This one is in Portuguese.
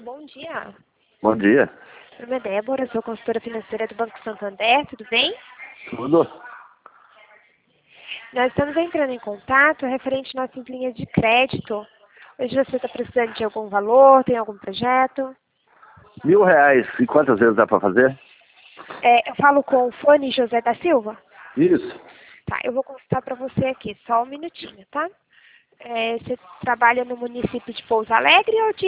bom dia. Bom dia. Meu nome é Débora, sou consultora financeira do Banco Santander, tudo bem? Tudo? Nós estamos entrando em contato referente às nossas linhas de crédito. Hoje você está precisando de algum valor, tem algum projeto? R$ 1.000. E quantas vezes dá para fazer? Eu falo com o Fone José da Silva? Isso. Tá, eu vou consultar para você aqui, só um minutinho, tá? Você trabalha no município de Pouso Alegre ou de